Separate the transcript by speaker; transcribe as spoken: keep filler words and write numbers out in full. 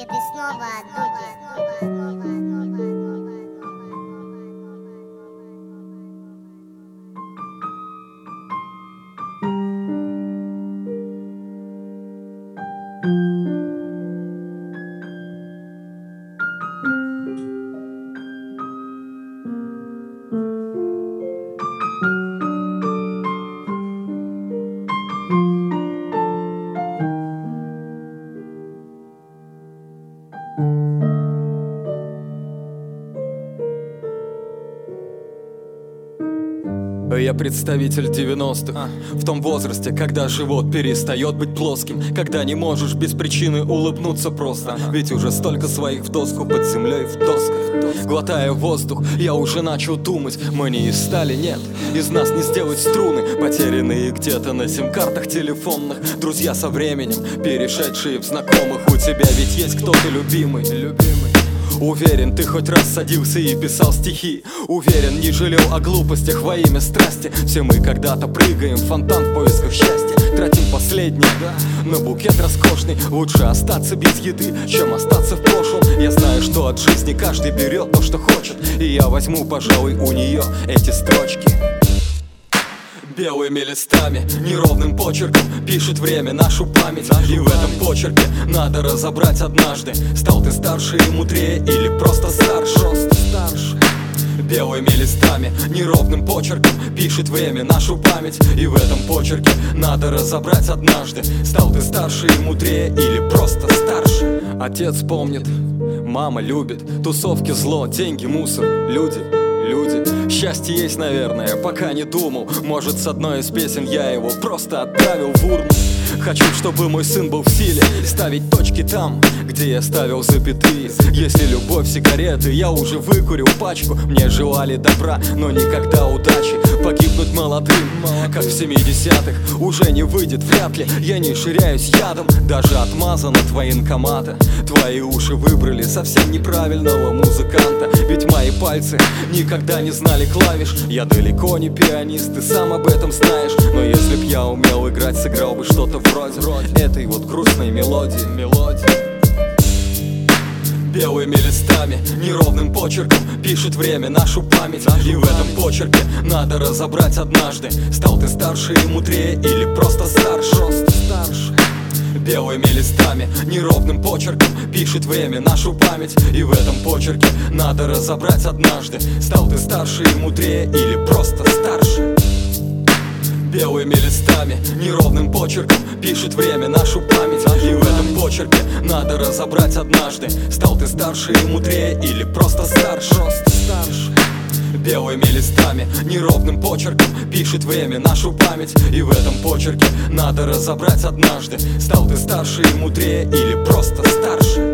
Speaker 1: ты снова от Дуди.
Speaker 2: Я представитель девяностых, в том возрасте, когда живот перестает быть плоским, когда не можешь без причины улыбнуться просто. Ведь уже столько своих в доску под землей в досках. Глотая воздух, я уже начал думать: мы не из стали, нет, из нас не сделать струны, потерянные где-то на сим-картах телефонных. Друзья со временем, перешедшие в знакомых. У тебя ведь есть кто-то любимый, любимый. Уверен, ты хоть раз садился и писал стихи. Уверен, не жалел о глупостях во имя страсти. Все мы когда-то прыгаем в фонтан в поисках счастья. Тратим последнее на букет роскошный. Лучше остаться без еды, чем остаться в прошлом. Я знаю, что от жизни каждый берет то, что хочет, и я возьму, пожалуй, у нее эти строчки. Белыми листами, неровным почерком пишет время нашу память. И в этом почерке надо разобрать однажды: стал ты старше и мудрее или просто старше? Просто старше. Белыми листами, неровным почерком пишет время нашу память. И в этом почерке надо разобрать однажды: стал ты старше и мудрее или просто старше? Отец помнит, мама любит, тусовки зло, деньги мусор, люди Люди. Счастье есть, наверное, пока не думал. Может, с одной из песен я его просто отправил в урну. Хочу, чтобы мой сын был в силе ставить точки там, где я ставил запятые. Если любовь сигареты, я уже выкурил пачку. Мне желали добра, но никогда удачи. Погибнуть молодым, как в семидесятых, уже не выйдет вряд ли. Я не ширяюсь ядом, даже отмазан от военкомата. Твои уши выбрали совсем неправильного музыканта. Ведь мои пальцы никогда не знали клавиш. Я далеко не пианист, ты сам об этом знаешь. Но если б я умел играть, сыграл бы что-то вроде этой вот грустной мелодии. Мелодии. Белыми листами, неровным почерком пишет время нашу память. И в этом почерке надо разобрать однажды: стал ты старше и мудрее или просто старше? Просто старше. Белыми листами, неровным почерком пишет время нашу память. И в этом почерке надо разобрать однажды: стал ты старше и мудрее или просто старше? Белыми листами, неровным почерком пишет время нашу память. И в этом почерке надо разобрать однажды: стал ты старше и мудрее или просто старше? Просто старше. Белыми листами, неровным почерком пишет время нашу память. И в этом почерке надо разобрать однажды: стал ты старше и мудрее или просто старше?